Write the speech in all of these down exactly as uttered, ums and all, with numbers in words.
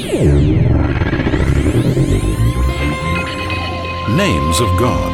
Names of God.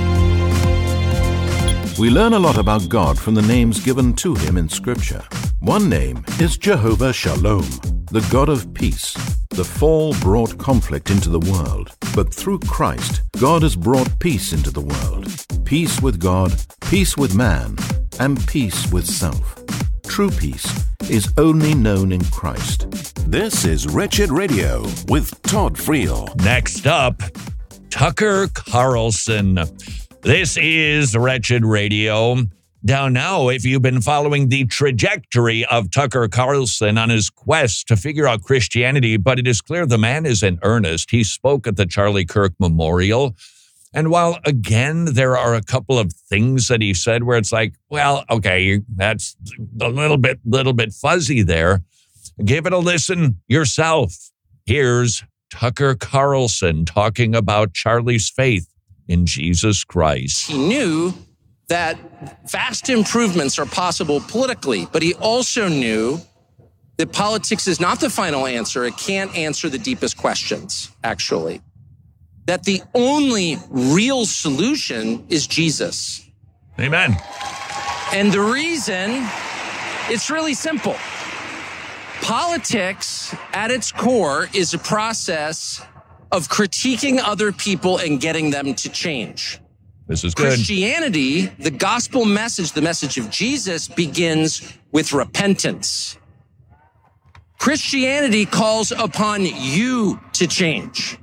We learn a lot about God from the names given to him in Scripture. One name is Jehovah Shalom, the God of peace. The fall brought conflict into the world, but through Christ, God has brought peace into the world. Peace with God, peace with man, and peace with self. True peace is only known in Christ. This is Wretched Radio with Todd Friel. Next up, Tucker Carlson. This is Wretched Radio. Now, now, if you've been following the trajectory of Tucker Carlson on his quest to figure out Christianity, but it is clear the man is in earnest. He spoke at the Charlie Kirk Memorial. And while, again, there are a couple of things that he said where it's like, well, okay, that's a little bit, little bit fuzzy there. Give it a listen yourself. Here's Tucker Carlson talking about Charlie's faith in Jesus Christ. He knew that vast improvements are possible politically, but he also knew that politics is not the final answer. It can't answer the deepest questions, actually. That the only real solution is Jesus. Amen. And the reason, it's really simple. Politics, at its core, is a process of critiquing other people and getting them to change. This is good. Christianity, the gospel message, the message of Jesus, begins with repentance. Christianity calls upon you to change.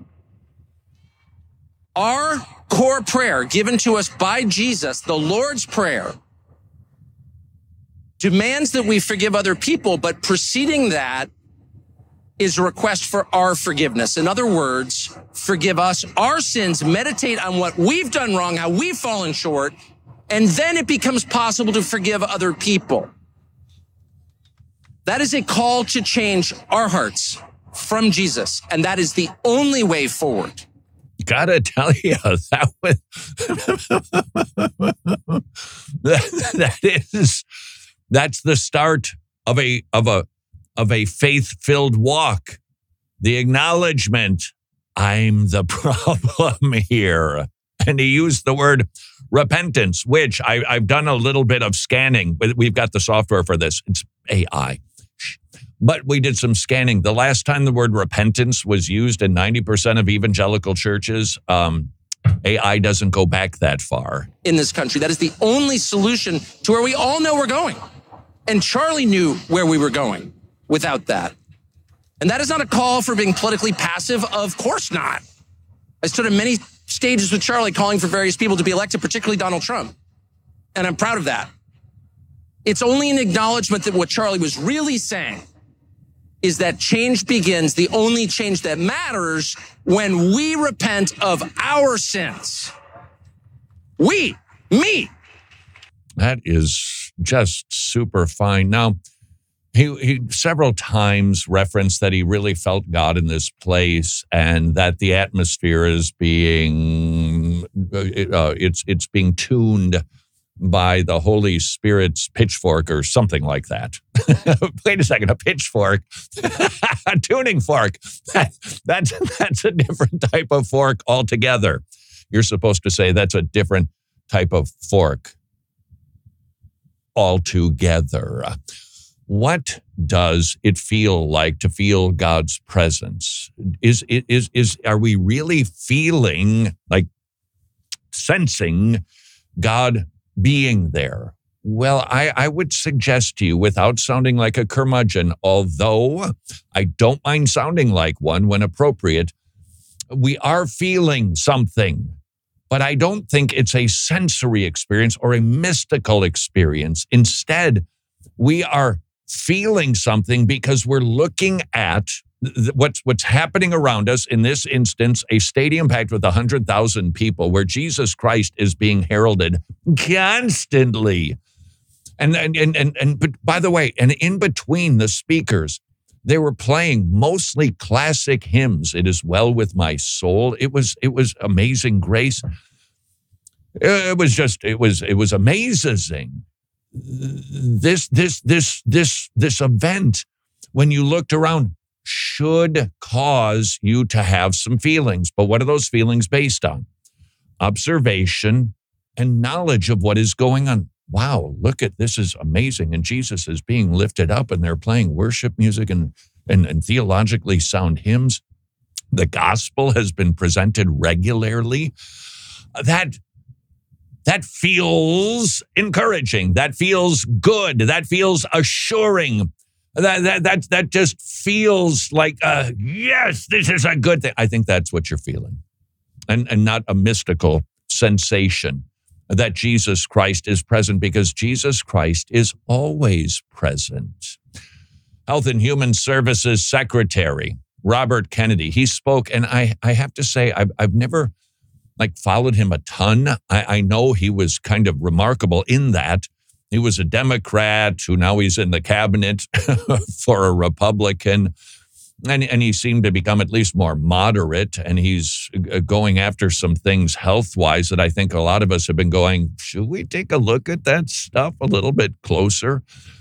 Our core prayer given to us by Jesus, the Lord's Prayer, demands that we forgive other people, but preceding that is a request for our forgiveness. In other words, forgive us our sins, meditate on what we've done wrong, how we've fallen short, and then it becomes possible to forgive other people. That is a call to change our hearts from Jesus, and that is the only way forward. Gotta tell you, that was, that, that is, that's the start of a, of a, of a faith-filled walk. The acknowledgement, I'm the problem here. And he used the word repentance, which I, I've done a little bit of scanning. We've got the software for this. It's A I. But we did some scanning. The last time the word repentance was used in ninety percent of evangelical churches, um, A I doesn't go back that far. In this country, that is the only solution to where we all know we're going. And Charlie knew where we were going without that. And that is not a call for being politically passive. Of course not. I stood on many stages with Charlie calling for various people to be elected, particularly Donald Trump. And I'm proud of that. It's only an acknowledgement that what Charlie was really saying is that change begins, the only change that matters, when we repent of our sins. We, me. That is just super fine. Now, he, he several times referenced that he really felt God in this place and that the atmosphere is being, uh, it's it's being tuned by the Holy Spirit's pitchfork or something like that. Wait a second, a pitchfork, a tuning fork. That, that's, that's a different type of fork altogether. You're supposed to say that's a different type of fork altogether. What does it feel like to feel God's presence? Is, is, is, are we really feeling, like sensing God being there? Well, I, I would suggest to you, without sounding like a curmudgeon, although I don't mind sounding like one when appropriate, we are feeling something, but I don't think it's a sensory experience or a mystical experience. Instead, we are feeling something because we're looking at what's what's happening around us. In this instance, a stadium packed with one hundred thousand people where Jesus Christ is being heralded constantly. And, and, and, and, and but by the way, and in between the speakers, they were playing mostly classic hymns. It is well with my soul. It was, it was Amazing Grace. It was just, it was, it was amazing. This, this, this, this, this event, when you looked around, shh, should cause you to have some feelings. But what are those feelings based on? Observation and knowledge of what is going on. Wow, look at this is amazing. And Jesus is being lifted up and they're playing worship music and, and, and theologically sound hymns. The gospel has been presented regularly. That, that feels encouraging. That feels good. That feels assuring. That, that, that, that just feels like, uh, yes, this is a good thing. I think that's what you're feeling. And, and not a mystical sensation that Jesus Christ is present, because Jesus Christ is always present. Health and Human Services Secretary Robert Kennedy, he spoke, and I, I have to say, I've, I've never like followed him a ton. I, I know he was kind of remarkable in that he was a Democrat who now he's in the cabinet for a Republican. And, and he seemed to become at least more moderate, and he's going after some things health-wise that I think a lot of us have been going, should we take a look at that stuff a little bit closer?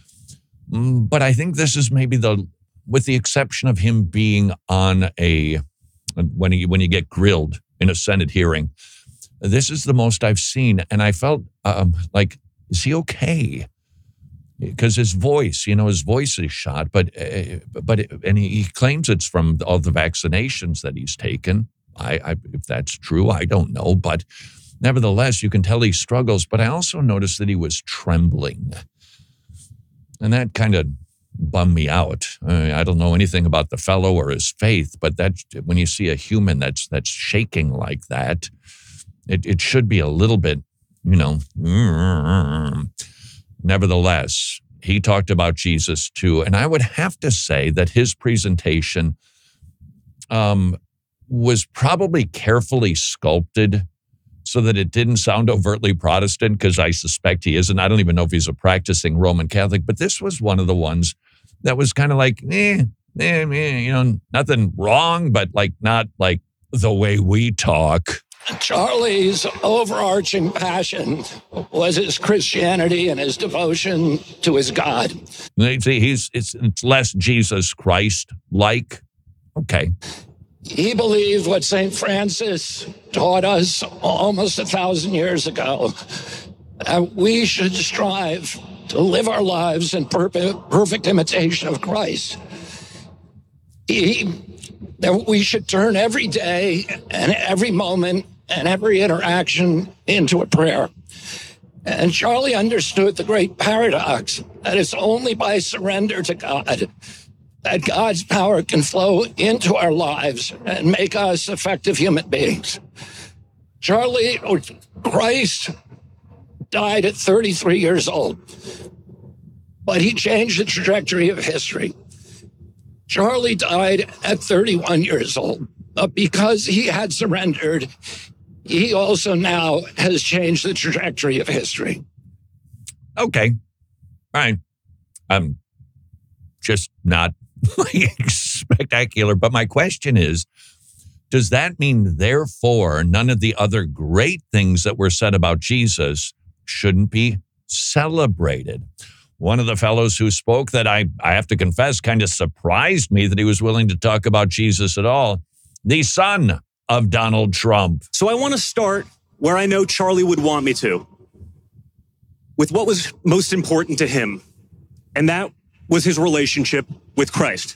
But I think this is maybe the, with the exception of him being on a, when he, when you get grilled in a Senate hearing, this is the most I've seen. And I felt um, like, is he okay? Because his voice, you know, his voice is shot, but, uh, but, and he, he claims it's from all the vaccinations that he's taken. I, I, if that's true, I don't know. But nevertheless, you can tell he struggles. But I also noticed that he was trembling. And that kind of bummed me out. Uh, I don't know anything about the fellow or his faith, but that when you see a human that's that's shaking like that, it, it should be a little bit, you know, mm-hmm. Nevertheless, he talked about Jesus too. And I would have to say that his presentation um, was probably carefully sculpted so that it didn't sound overtly Protestant, because I suspect he isn't. I don't even know if he's a practicing Roman Catholic, but this was one of the ones that was kind of like, eh, eh, eh, you know, nothing wrong, but like not like the way we talk. Charlie's overarching passion was his Christianity and his devotion to his God. See, he's it's, it's less Jesus Christ-like. Okay. He believed what Saint Francis taught us almost a thousand years ago, that we should strive to live our lives in perfect, perfect imitation of Christ. He, that we should turn every day and every moment and every interaction into a prayer. And Charlie understood the great paradox that it's only by surrender to God that God's power can flow into our lives and make us effective human beings. Charlie, or Christ, died at thirty-three years old, but he changed the trajectory of history. Charlie died at thirty-one years old, but because he had surrendered, he also now has changed the trajectory of history. Okay. All right. I'm just not spectacular. But my question is, does that mean, therefore, none of the other great things that were said about Jesus shouldn't be celebrated? One of the fellows who spoke that I, I have to confess kind of surprised me that he was willing to talk about Jesus at all. The son of Donald Trump. So I want to start where I know Charlie would want me to, with what was most important to him, and that was his relationship with Christ.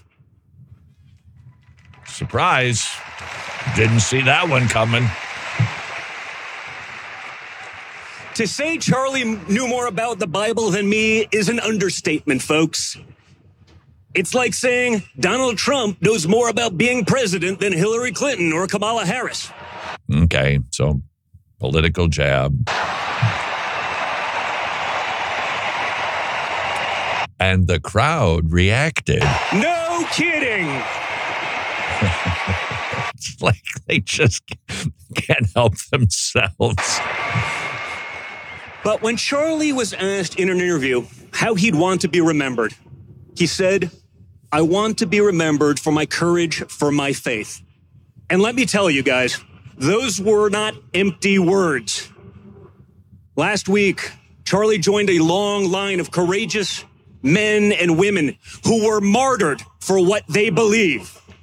Surprise. Didn't see that one coming. To say Charlie knew more about the Bible than me is an understatement, folks. It's like saying Donald Trump knows more about being president than Hillary Clinton or Kamala Harris. Okay, so political jab. And the crowd reacted. No kidding. It's like they just can't help themselves. But when Charlie was asked in an interview how he'd want to be remembered, he said, "I want to be remembered for my courage, for my faith." And let me tell you guys, those were not empty words. Last week, Charlie joined a long line of courageous men and women who were martyred for what they believe.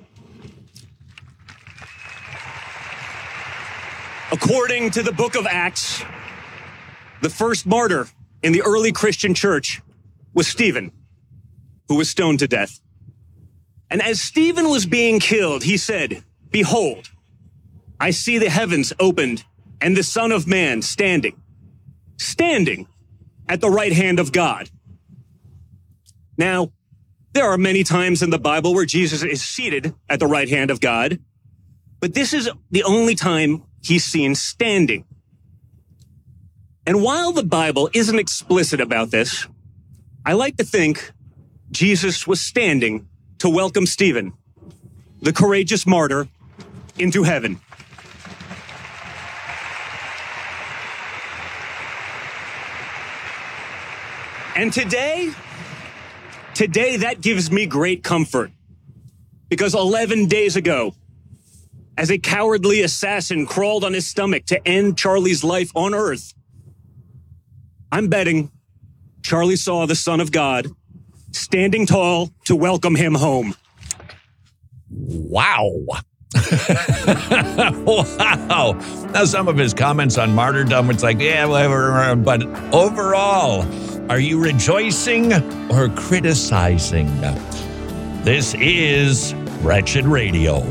According to the book of Acts, the first martyr in the early Christian church was Stephen, who was stoned to death. And as Stephen was being killed, he said, "Behold, I see the heavens opened and the Son of Man standing, standing at the right hand of God." Now, there are many times in the Bible where Jesus is seated at the right hand of God, but this is the only time he's seen standing. And while the Bible isn't explicit about this, I like to think Jesus was standing to welcome Stephen, the courageous martyr, into heaven. And today, today that gives me great comfort, because eleven days ago, as a cowardly assassin crawled on his stomach to end Charlie's life on earth, I'm betting Charlie saw the Son of God standing tall to welcome him home. Wow. Wow. Now, some of his comments on martyrdom, it's like, yeah, whatever. But overall, are you rejoicing or criticizing? This is Wretched Radio.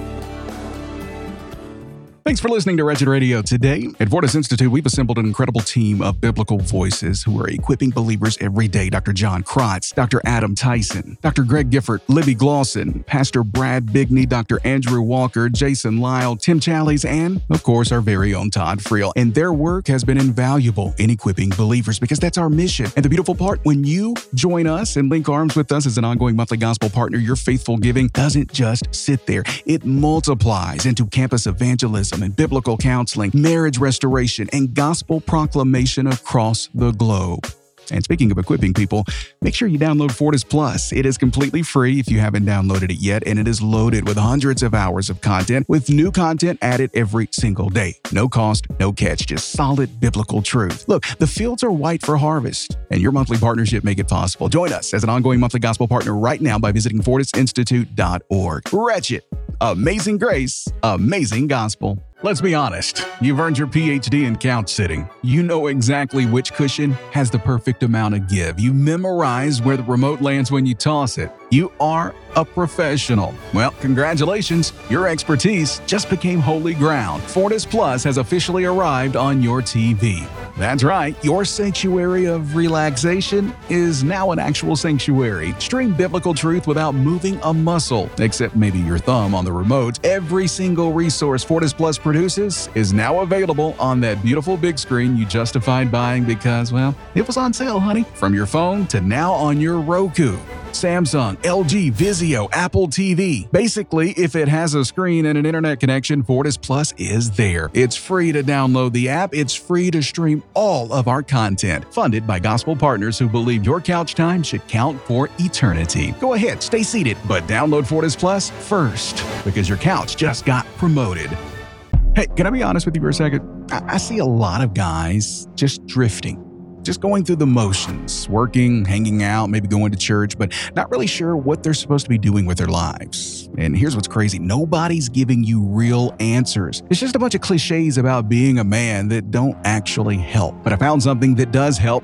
Thanks for listening to Wretched Radio today. At Fortis Institute, we've assembled an incredible team of biblical voices who are equipping believers every day. Doctor John Krotz, Doctor Adam Tyson, Doctor Greg Gifford, Libby Glosson, Pastor Brad Bigney, Doctor Andrew Walker, Jason Lyle, Tim Challies, and, of course, our very own Todd Friel. And their work has been invaluable in equipping believers, because that's our mission. And the beautiful part, when you join us and link arms with us as an ongoing monthly gospel partner, your faithful giving doesn't just sit there. It multiplies into campus evangelism and biblical counseling, marriage restoration, and gospel proclamation across the globe. And speaking of equipping people, make sure you download Fortis Plus. It is completely free if you haven't downloaded it yet, and it is loaded with hundreds of hours of content, with new content added every single day. No cost, no catch, just solid biblical truth. Look, the fields are white for harvest, and your monthly partnership make it possible. Join us as an ongoing monthly gospel partner right now by visiting fortis institute dot org. Wretched, amazing grace, amazing gospel. Let's be honest, you've earned your P H D in couch sitting. You know exactly which cushion has the perfect amount of give. You memorize where the remote lands when you toss it. You are a professional. Well, congratulations, your expertise just became holy ground. Fortis Plus has officially arrived on your T V. That's right, your sanctuary of relaxation is now an actual sanctuary. Stream biblical truth without moving a muscle, except maybe your thumb on the remote. Every single resource Fortis Plus produces is now available on that beautiful big screen you justified buying because, well, it was on sale, honey. From your phone to now on your Roku, Samsung, L G, Vizio, Apple T V. Basically, if it has a screen and an internet connection, Fortis Plus is there. It's free to download the app. It's free to stream all of our content. Funded by gospel partners who believe your couch time should count for eternity. Go ahead, stay seated, but download Fortis Plus first, because your couch just got promoted. Hey, can I be honest with you for a second? I, I see a lot of guys just drifting. Just going through the motions, working, hanging out, maybe going to church, but not really sure what they're supposed to be doing with their lives. And here's what's crazy. Nobody's giving you real answers. It's just a bunch of cliches about being a man that don't actually help. But I found something that does help.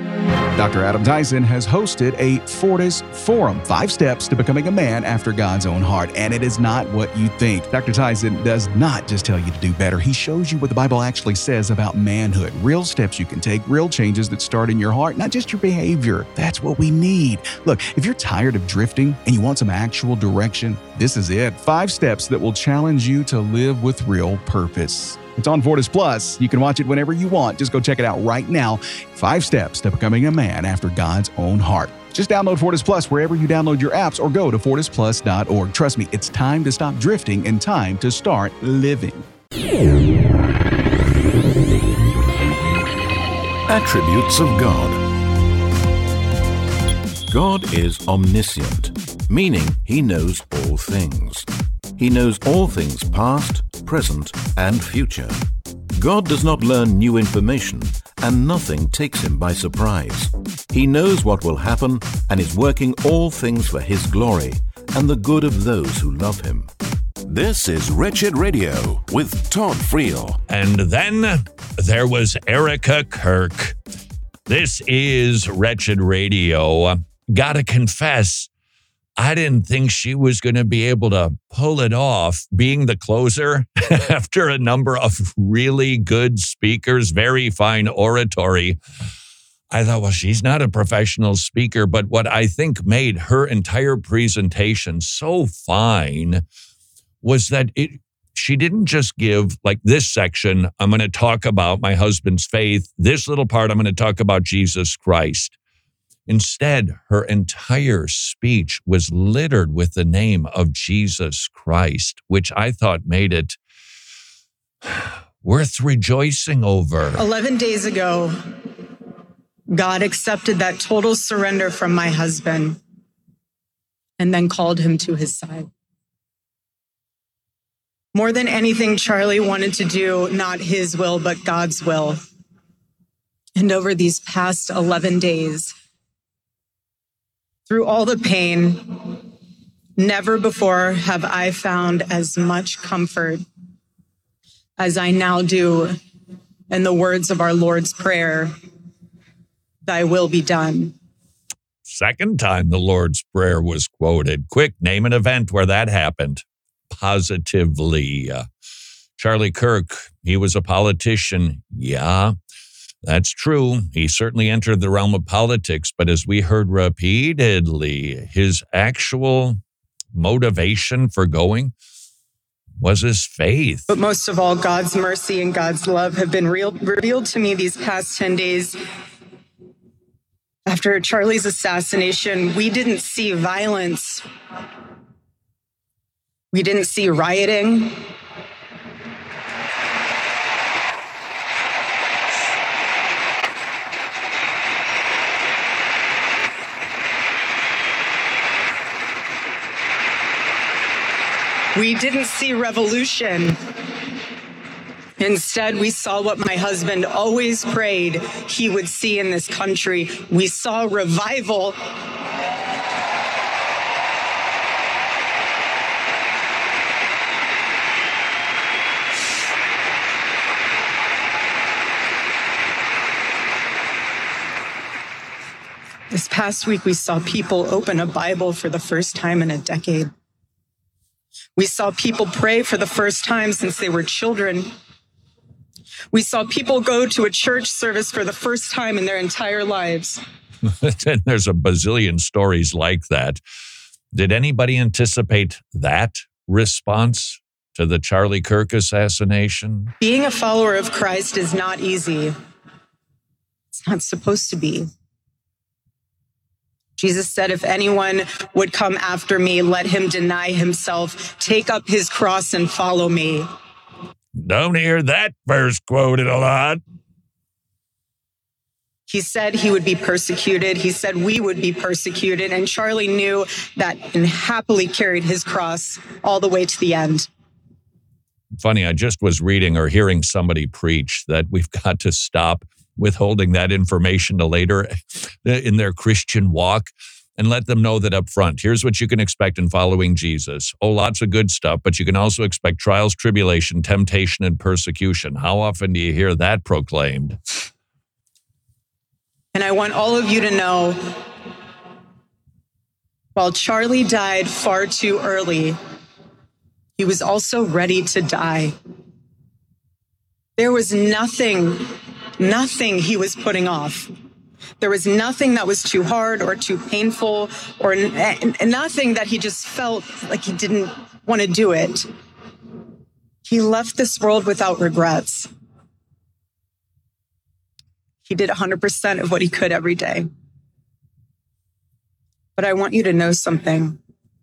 Doctor Adam Tyson has hosted a Fortis Forum, five steps to becoming a man after God's own heart. And it is not what you think. Doctor Tyson does not just tell you to do better. He shows you what the Bible actually says about manhood. Real steps you can take, real changes that start in your heart, not just your behavior. That's what we need. Look, if you're tired of drifting and you want some actual direction, this is it. Five steps that will challenge you to live with real purpose. It's on Fortis Plus. You can watch it whenever you want. Just go check it out right now. Five steps to becoming a man after God's own heart. Just download Fortis Plus wherever you download your apps or go to fortis plus dot org. Trust me, it's time to stop drifting and time to start living. Attributes of God. God is omniscient, meaning he knows all things. He knows all things past, present, and future. God does not learn new information, and nothing takes him by surprise. He knows what will happen and is working all things for his glory and the good of those who love him. This is Wretched Radio with Todd Friel. And then there was Erica Kirk. This is Wretched Radio. Gotta confess, I didn't think she was going to be able to pull it off being the closer after a number of really good speakers, very fine oratory. I thought, well, she's not a professional speaker, but what I think made her entire presentation so fine was that it she didn't just give, like, this section, I'm going to talk about my husband's faith. This little part, I'm going to talk about Jesus Christ. Instead, her entire speech was littered with the name of Jesus Christ, which I thought made it worth rejoicing over. eleven days ago, God accepted that total surrender from my husband and then called him to his side. More than anything, Charlie wanted to do not his will, but God's will. And over these past eleven days, through all the pain, never before have I found as much comfort as I now do in the words of our Lord's Prayer, "Thy will be done." Second time the Lord's Prayer was quoted. Quick, name an event where that happened. Positively. Uh, Charlie Kirk, he was a politician. Yeah, that's true. He certainly entered the realm of politics, but as we heard repeatedly, his actual motivation for going was his faith. But most of all, God's mercy and God's love have been real, revealed to me these past ten days. After Charlie's assassination, we didn't see violence. We didn't see rioting. We didn't see revolution. Instead, we saw what my husband always prayed he would see in this country. We saw revival. This past week, we saw people open a Bible for the first time in a decade. We saw people pray for the first time since they were children. We saw people go to a church service for the first time in their entire lives. And there's a bazillion stories like that. Did anybody anticipate that response to the Charlie Kirk assassination? Being a follower of Christ is not easy. It's not supposed to be. Jesus said, if anyone would come after me, let him deny himself, take up his cross and follow me. Don't hear that verse quoted a lot. He said he would be persecuted. He said we would be persecuted. And Charlie knew that and happily carried his cross all the way to the end. Funny, I just was reading or hearing somebody preach that we've got to stop withholding that information to later in their Christian walk and let them know that up front, here's what you can expect in following Jesus. Oh, lots of good stuff, but you can also expect trials, tribulation, temptation, and persecution. How often do you hear that proclaimed? And I want all of you to know, while Charlie died far too early, he was also ready to die. There was nothing Nothing he was putting off. There was nothing that was too hard or too painful or n- nothing that he just felt like he didn't want to do it. He left this world without regrets. He did one hundred percent of what he could every day. But I want you to know something.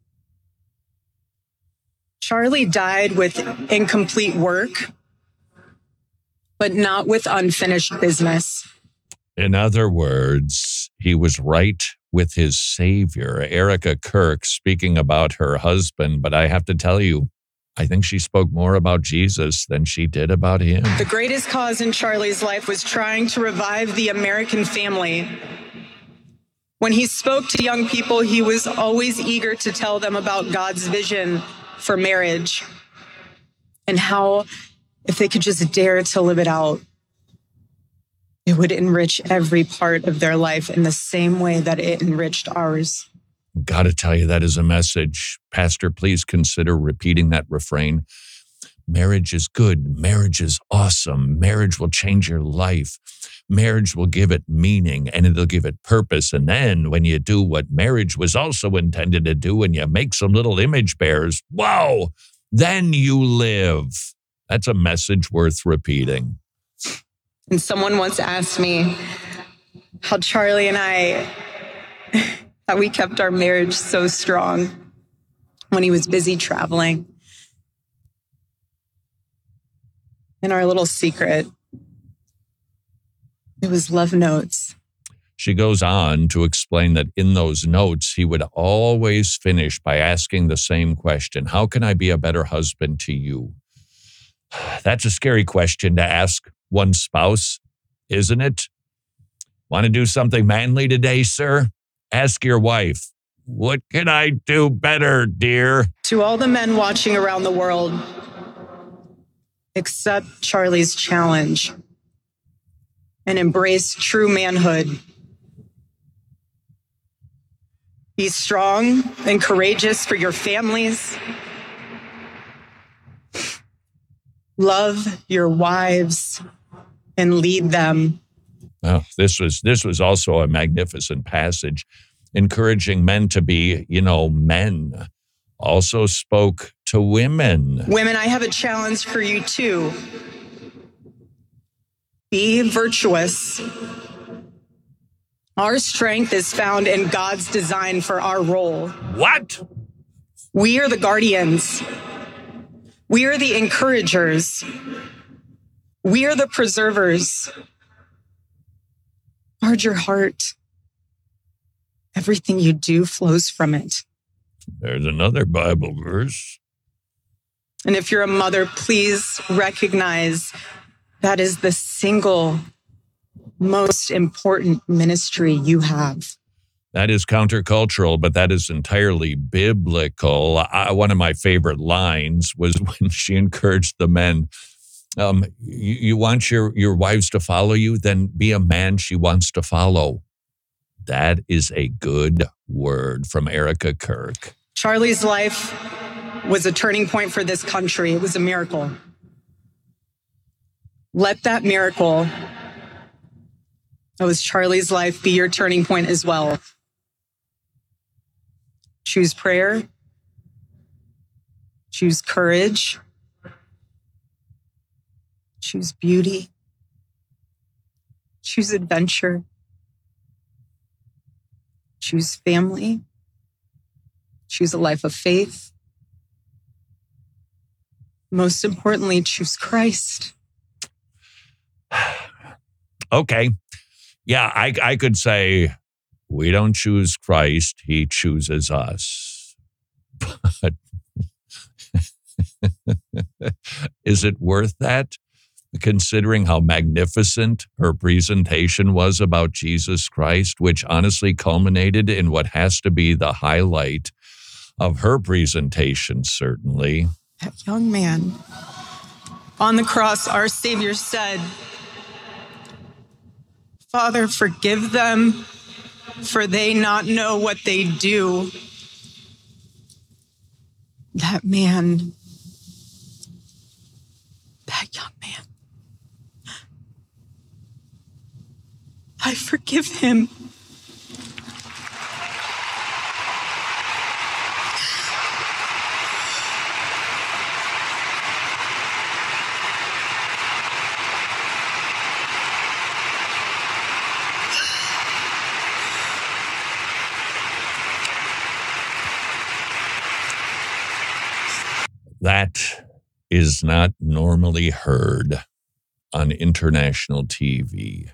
Charlie died with incomplete work, but not with unfinished business. In other words, he was right with his Savior. Erica Kirk speaking about her husband, but I have to tell you, I think she spoke more about Jesus than she did about him. The greatest cause in Charlie's life was trying to revive the American family. When he spoke to young people, he was always eager to tell them about God's vision for marriage. and how if they could just dare to live it out, it would enrich every part of their life in the same way that it enriched ours. Got to tell you, that is a message. Pastor, please consider repeating that refrain. Marriage is good. Marriage is awesome. Marriage will change your life. Marriage will give it meaning and it'll give it purpose. And then when you do what marriage was also intended to do and you make some little image bearers, wow, then you live. That's a message worth repeating. And someone once asked me how Charlie and I, how we kept our marriage so strong when he was busy traveling. And our little secret, it was love notes. She goes on to explain that in those notes, he would always finish by asking the same question. How can I be a better husband to you? That's a scary question to ask one spouse, isn't it? Want to do something manly today, sir? Ask your wife, what can I do better, dear? To all the men watching around the world, accept Charlie's challenge and embrace true manhood. Be strong and courageous for your families. Love your wives and lead them. Oh, this was this was also a magnificent passage, encouraging men to be, you know, men. Also spoke to women. Women, I have a challenge for you too. Be virtuous. Our strength is found in God's design for our role. What? We are the guardians. We are the encouragers. We are the preservers. Guard your heart. Everything you do flows from it. There's another Bible verse. And if you're a mother, please recognize that is the single most important ministry you have. That is countercultural, but that is entirely biblical. I, one of my favorite lines was when she encouraged the men, um, you, you want your, your wives to follow you? Then be a man she wants to follow. That is a good word from Erica Kirk. Charlie's life was a turning point for this country. It was a miracle. Let that miracle, that was Charlie's life, be your turning point as well. Choose prayer. Choose courage. Choose beauty. Choose adventure. Choose family. Choose a life of faith. Most importantly, choose Christ. Okay. Yeah, I, I could say we don't choose Christ. He chooses us. But is it worth that? Considering how magnificent her presentation was about Jesus Christ, which honestly culminated in what has to be the highlight of her presentation, certainly. That young man on the cross, our Savior said, Father, forgive them, for they not know what they do. That man, that young man, I forgive him. That is not normally heard on international T V.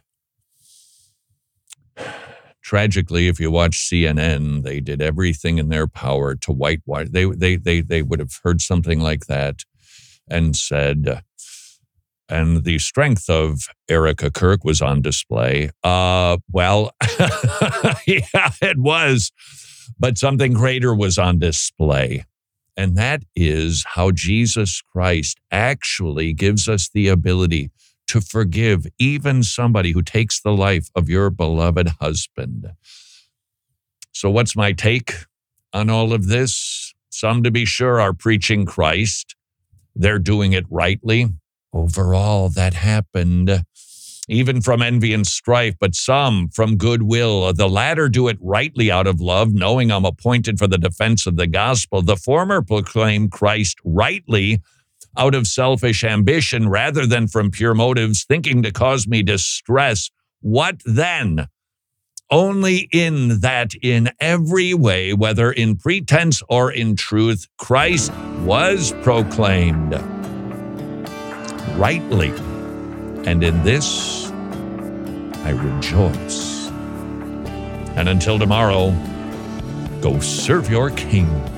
Tragically, if you watch C N N, they did everything in their power to whitewash. They they they they would have heard something like that and said, and the strength of Erica Kirk was on display. Uh, well, yeah, it was, but something greater was on display. And that is how Jesus Christ actually gives us the ability to forgive even somebody who takes the life of your beloved husband. So what's my take on all of this? Some, to be sure, are preaching Christ. They're doing it rightly. Overall, that happened, even from envy and strife, but some from goodwill. The latter do it rightly out of love, knowing I'm appointed for the defense of the gospel. The former proclaim Christ rightly out of selfish ambition rather than from pure motives, thinking to cause me distress. What then? Only in that in every way, whether in pretense or in truth, Christ was proclaimed rightly. And in this, I rejoice. And until tomorrow, go serve your King.